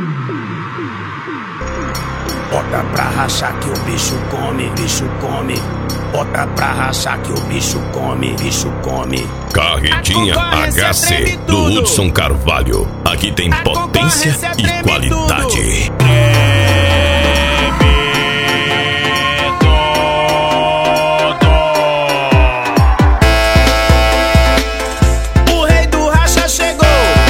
Bota pra rachar que o bicho come, bicho come. Bota pra rachar que o bicho come, bicho come. Carretinha HC do Hudson Carvalho. Aqui tem potência e qualidade. O rei do racha chegou.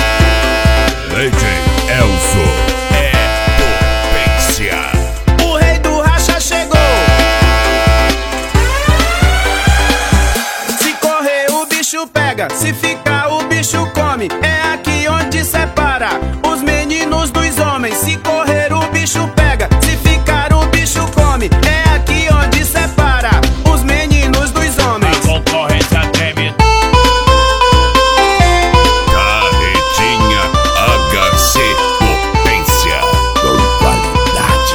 DJ Elzo é potência. O rei do racha chegou. Se correr o bicho pega, se ficar o bicho come. É aqui onde separa os meninos dos homens. Se correr o bicho pega, se ficar o bicho come. É aqui onde separa os meninos dos homens. A concorrência treme. Carretinha HC potência com qualidade.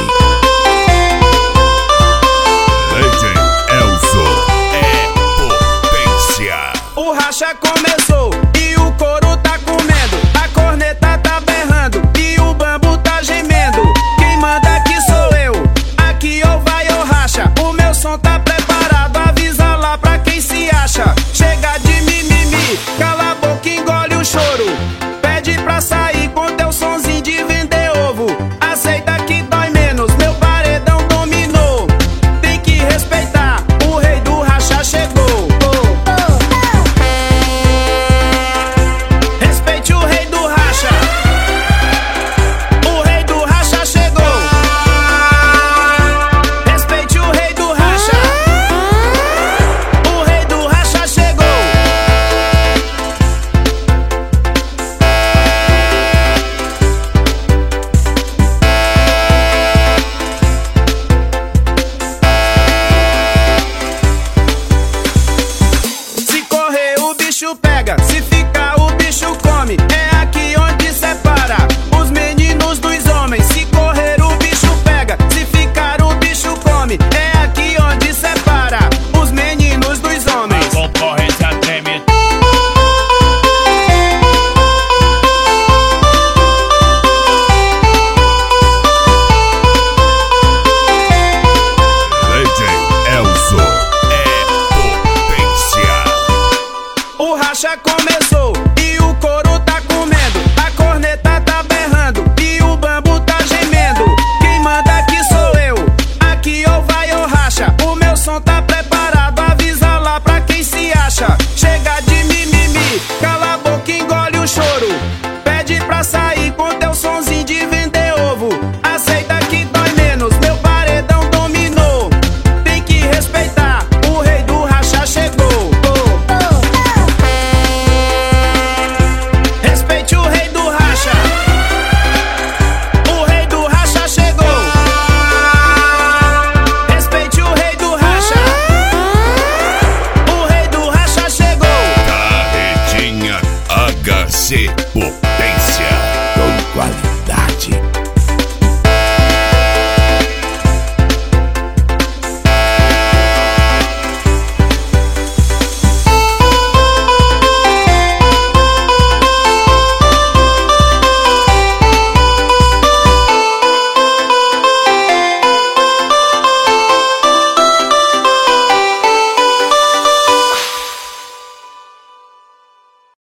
DJ Elzo é potência. O racha começou e o couro tá comendo. A corneta tá berrando e o bambu tá gemendo. Quem manda aqui sou eu, aqui ou vai ou racha. O meu som tá preparado, avisa lá pra quem se acha. Chega de mimimi, cala a boca e engole o choro. Pede pra sair com teu sonzinho de vender ovo. Aceita que dói menos, meu paredão dominou. Tem que respeitar, o rei do racha chegou. Respeite o rei do racha. O rei do racha chegou. Respeite o rei do racha. O rei do racha chegou. Se correr o bicho pega, se ficar o bicho come. É aqui onde separa os meninos dos homens. Se correr o bicho pega, se ficar o bicho come. É aqui onde separa os meninos dos homens. A concorrência treme. DJ Elzo é potência. O racha começou e o couro tá comendo. A corneta tá berrando e o bambu tá gemendo. Quem manda aqui sou eu, aqui ou vai ou racha. O meu som tá preparado, avisa lá pra quem se acha. Chega de mimimi, cala a boca e engole o choro. Pede pra sair com teu sonzinho de vender ovo. Aceita que dói menos, meu paredão dominou. Tem que respeitar, o rei do racha chegou. Respeite o rei do racha. O rei do racha chegou. Respeite o rei do racha. O rei do racha chegou. Carretinha HC potência com qualidade.